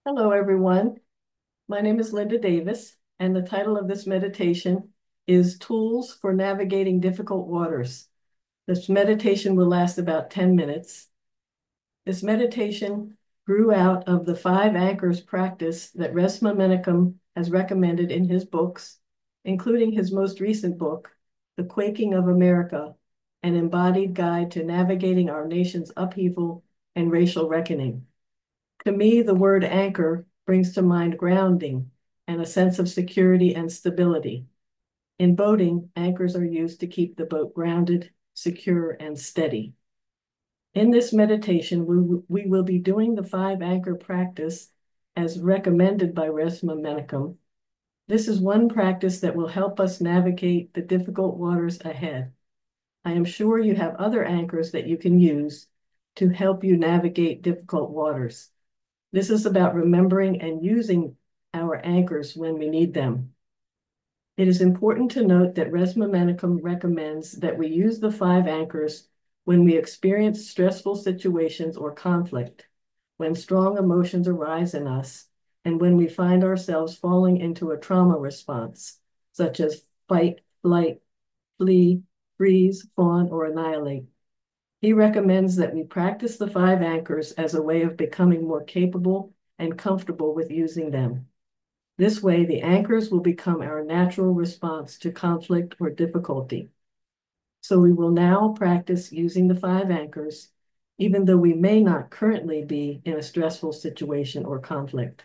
Hello, everyone. My name is Linda Davis, and the title of this meditation is Tools for Navigating Difficult Waters. This meditation will last about 10 minutes. This meditation grew out of the 5 anchors practice that Resmaa Menakem has recommended in his books, including his most recent book, The Quaking of America, an embodied guide to navigating our nation's upheaval and racial reckoning. To me, the word anchor brings to mind grounding and a sense of security and stability. In boating, anchors are used to keep the boat grounded, secure, and steady. In this meditation, we will be doing the 5 anchor practice as recommended by Resmaa Menakem. This is one practice that will help us navigate the difficult waters ahead. I am sure you have other anchors that you can use to help you navigate difficult waters. This is about remembering and using our anchors when we need them. It is important to note that Resmaa Menakem recommends that we use the 5 anchors when we experience stressful situations or conflict, when strong emotions arise in us, and when we find ourselves falling into a trauma response, such as fight, flight, flee, freeze, fawn, or annihilate. He recommends that we practice the 5 anchors as a way of becoming more capable and comfortable with using them. This way, the anchors will become our natural response to conflict or difficulty. So we will now practice using the 5 anchors, even though we may not currently be in a stressful situation or conflict.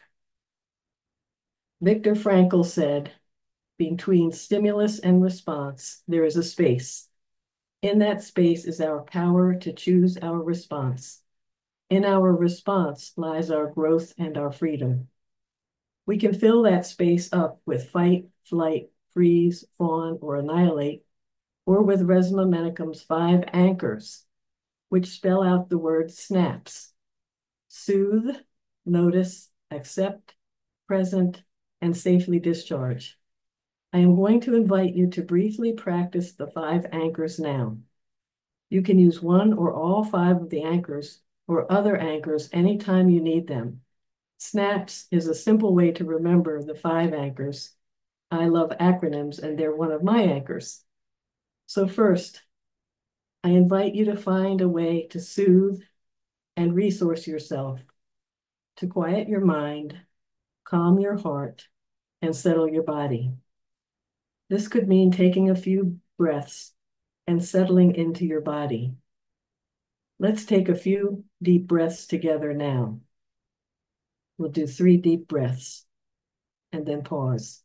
Viktor Frankl said, between stimulus and response, there is a space. In that space is our power to choose our response. In our response lies our growth and our freedom. We can fill that space up with fight, flight, freeze, fawn, or annihilate, or with Resmaa Menakem's 5 anchors, which spell out the word snaps: soothe, notice, accept, present, and safely discharge. I am going to invite you to briefly practice the 5 anchors now. You can use one or all 5 of the anchors or other anchors anytime you need them. SNAPS is a simple way to remember the 5 anchors. I love acronyms, and they're one of my anchors. So first, I invite you to find a way to soothe and resource yourself, to quiet your mind, calm your heart, and settle your body. This could mean taking a few breaths and settling into your body. Let's take a few deep breaths together now. We'll do 3 deep breaths and then pause.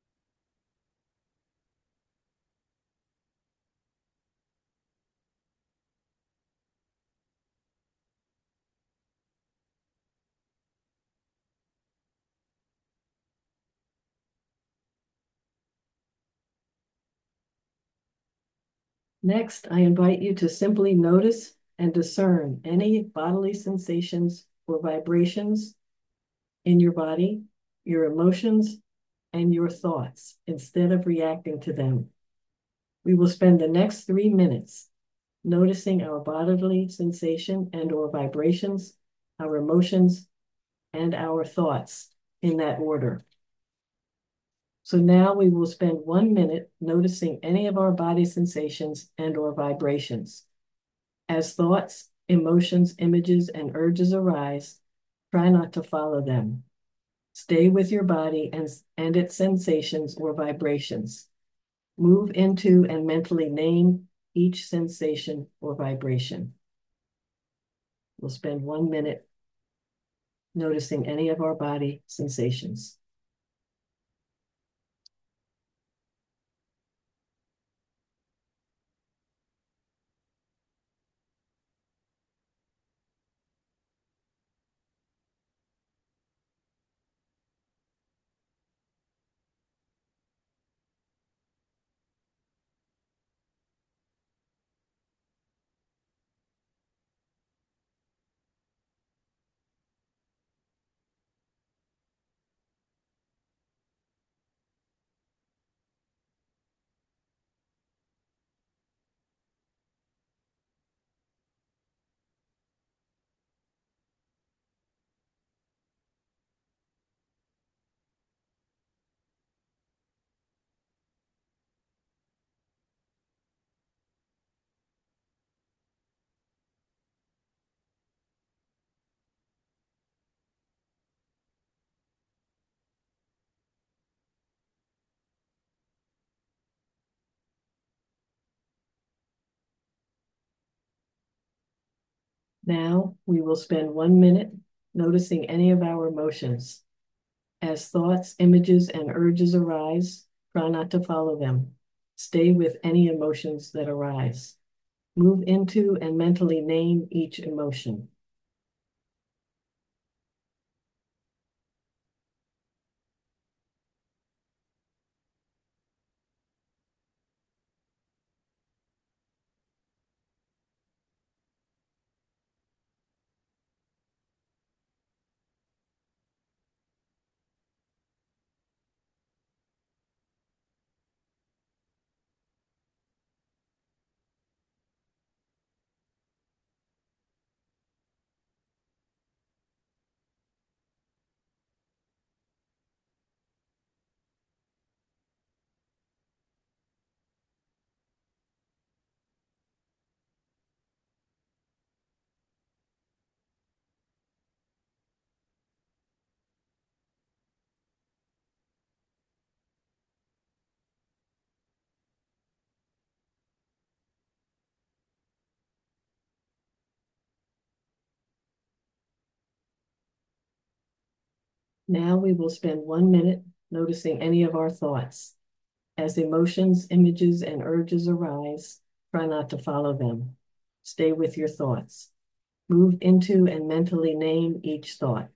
Next, I invite you to simply notice and discern any bodily sensations or vibrations in your body, your emotions, and your thoughts instead of reacting to them. We will spend the next 3 minutes noticing our bodily sensation and or vibrations, our emotions, and our thoughts in that order. So now we will spend 1 minute noticing any of our body sensations and or vibrations. As thoughts, emotions, images, and urges arise, try not to follow them. Stay with your body and its sensations or vibrations. Move into and mentally name each sensation or vibration. We'll spend 1 minute noticing any of our body sensations. Now we will spend 1 minute noticing any of our emotions. As thoughts, images, and urges arise, try not to follow them. Stay with any emotions that arise. Move into and mentally name each emotion. Now we will spend 1 minute noticing any of our thoughts. As emotions, images, and urges arise, try not to follow them. Stay with your thoughts. Move into and mentally name each thought.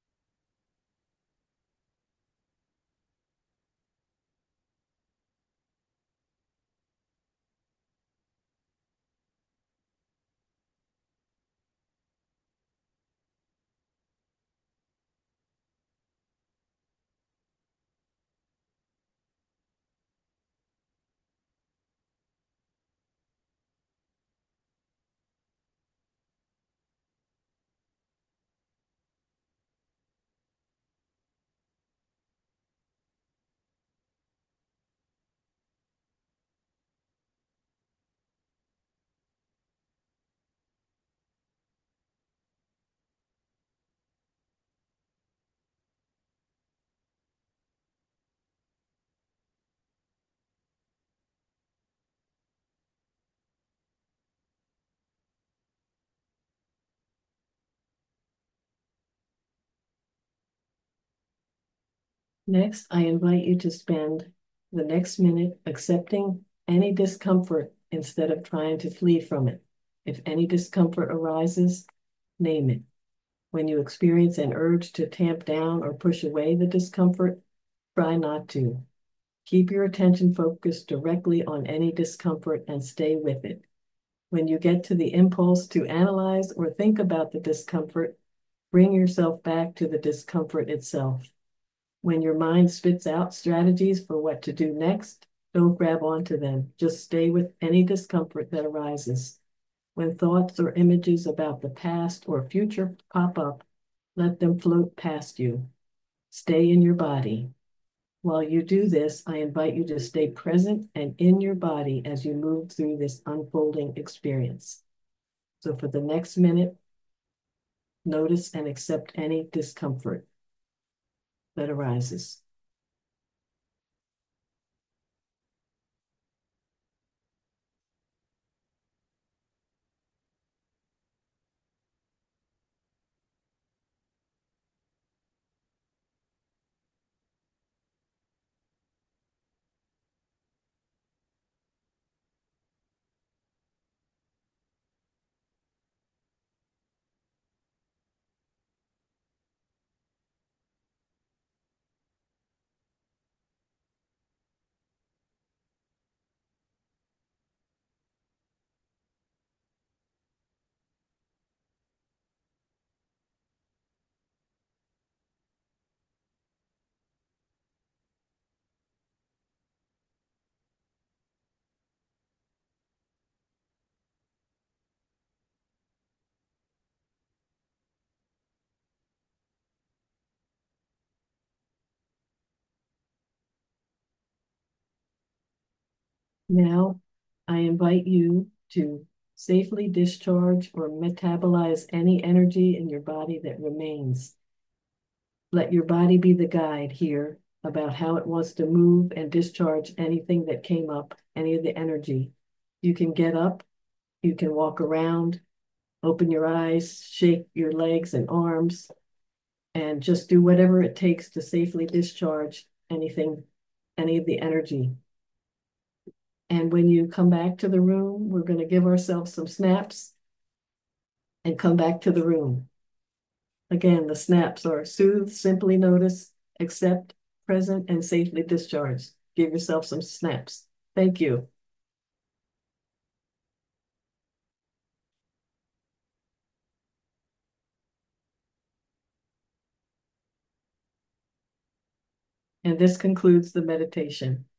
Next, I invite you to spend the next minute accepting any discomfort instead of trying to flee from it. If any discomfort arises, name it. When you experience an urge to tamp down or push away the discomfort, try not to. Keep your attention focused directly on any discomfort and stay with it. When you get to the impulse to analyze or think about the discomfort, bring yourself back to the discomfort itself. When your mind spits out strategies for what to do next, don't grab onto them. Just stay with any discomfort that arises. When thoughts or images about the past or future pop up, let them float past you. Stay in your body. While you do this, I invite you to stay present and in your body as you move through this unfolding experience. So for the next minute, notice and accept any discomfort that arises. Now, I invite you to safely discharge or metabolize any energy in your body that remains. Let your body be the guide here about how it wants to move and discharge anything that came up, any of the energy. You can get up, you can walk around, Open your eyes, shake your legs and arms, and just do whatever it takes to safely discharge anything, any of the energy. And when you come back to the room, we're going to give ourselves some snaps and come back to the room. Again, the snaps are soothe, simply notice, accept, present, and safely discharge. Give yourself some snaps. Thank you. And this concludes the meditation.